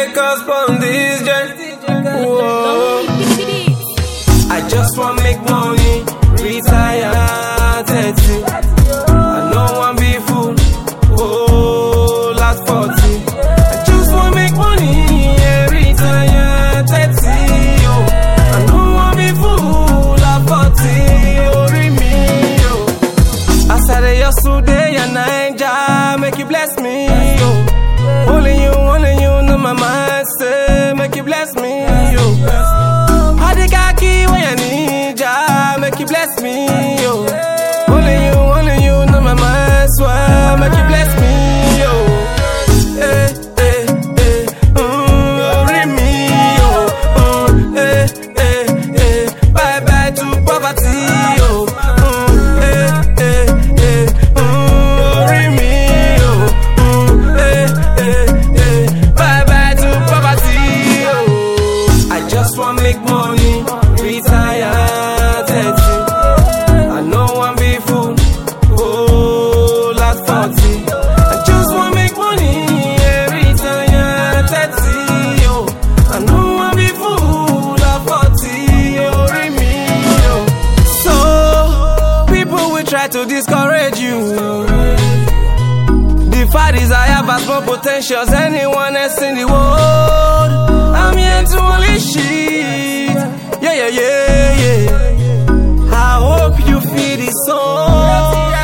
take us on this journey. Whoa. I just want make money, retire 30. I know I'm be fool, oh, last 40. I just want make money, yeah, retire 30. Oh, I know I'm be fool, last 40. Oh, me, oh. I said it yesterday and I make you bless me. Oh, only you know my mind say, make you bless me. Oh. Make you bless me, yo. Only you know my mind, swear. Make you bless me, yo. Read me, yo. Bye bye to poverty, yo. Read me, yo. Bye bye to poverty, yo. I just want make money, retire. Try to discourage you. The fight is I have as more potential as anyone else in the world. I'm here to only shit. Yeah. I hope you feel the song.